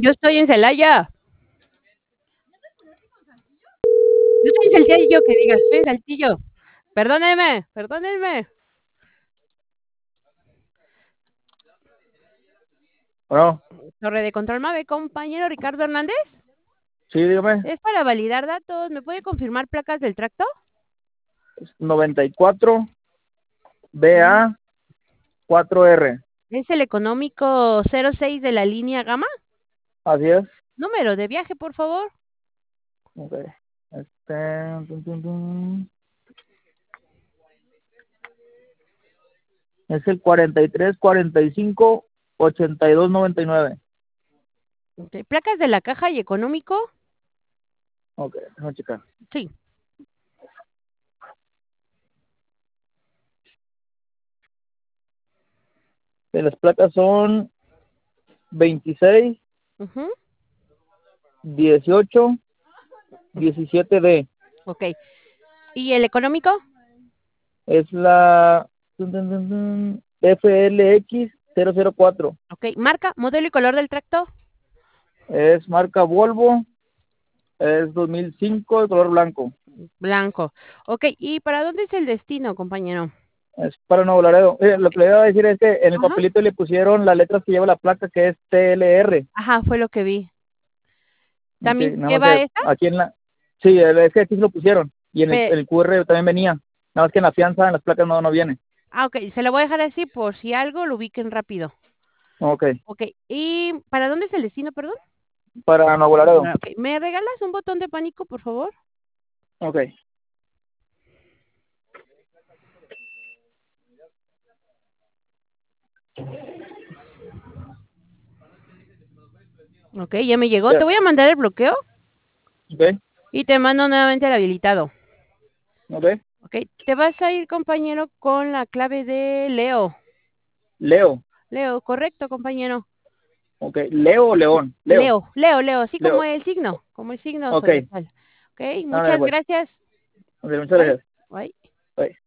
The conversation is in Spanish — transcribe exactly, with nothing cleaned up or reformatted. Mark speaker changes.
Speaker 1: Yo estoy en Celaya. Yo estoy en Saltillo, que digas, estoy en Saltillo. Perdónenme, perdónenme.
Speaker 2: Bueno,
Speaker 1: Torre de Control Mave, compañero Ricardo Hernández.
Speaker 2: sí, dígame.
Speaker 1: Es para validar datos. ¿Me puede confirmar placas del tracto?
Speaker 2: noventa y cuatro B A cuatro R.
Speaker 1: ¿Es el económico cero seis de la línea Gama?
Speaker 2: Así es.
Speaker 1: Número de viaje, por favor.
Speaker 2: Ok. Este. Tum, tum, tum. Es el cuarenta y tres, cuarenta y cinco, ochenta y dos, noventa y nueve.
Speaker 1: Okay. ¿Placas de la caja y económico?
Speaker 2: Ok, déjame checar.
Speaker 1: Sí.
Speaker 2: De las placas son veintiséis,
Speaker 1: Uh-huh.
Speaker 2: dieciocho, diecisiete D.
Speaker 1: Ok. ¿Y el económico?
Speaker 2: Es la tum, tum, tum, tum, F L X cero cero cuatro.
Speaker 1: Ok. ¿Marca, modelo y color del tracto?
Speaker 2: Es marca Volvo. Es dos mil cinco de color blanco.
Speaker 1: Blanco. Ok. ¿Y para dónde es el destino, compañero?
Speaker 2: Es para Nuevo Laredo. Eh, lo que le iba a decir es que en el
Speaker 1: Ajá.
Speaker 2: papelito le pusieron las letras que lleva la placa, que es T L R.
Speaker 1: Ajá, fue lo que vi.
Speaker 2: Ok,
Speaker 1: ¿También
Speaker 2: nada más
Speaker 1: lleva
Speaker 2: que
Speaker 1: esa?
Speaker 2: aquí en la... Sí, es que aquí se lo pusieron. Y en el,
Speaker 1: Pe-
Speaker 2: el Q R también venía. Nada más que en la fianza, en las placas no, no viene.
Speaker 1: ah, ok. Se lo voy a dejar así por si algo lo ubiquen rápido.
Speaker 2: Ok,
Speaker 1: Ok. ¿Y para dónde es el destino, perdón?
Speaker 2: para Nuevo Laredo.
Speaker 1: Ah, ok. ¿Me regalas un botón de pánico, por favor?
Speaker 2: Ok.
Speaker 1: Ok, ya me llegó. Te
Speaker 2: Ya.
Speaker 1: voy a mandar el bloqueo
Speaker 2: Ok,
Speaker 1: y te mando nuevamente el habilitado.
Speaker 2: ok.
Speaker 1: Ok, te vas a ir, compañero, con la clave de Leo.
Speaker 2: Leo.
Speaker 1: Leo, correcto, compañero.
Speaker 2: Ok, Leo o León. Leo.
Speaker 1: Leo, Leo, Leo, así como
Speaker 2: Leo.
Speaker 1: el signo, como el signo
Speaker 2: Ok.
Speaker 1: zodiacal. Ok,
Speaker 2: Ándale,
Speaker 1: muchas
Speaker 2: pues.
Speaker 1: gracias.
Speaker 2: Ok, muchas
Speaker 1: Bye,
Speaker 2: gracias.
Speaker 1: bye.
Speaker 2: Bye.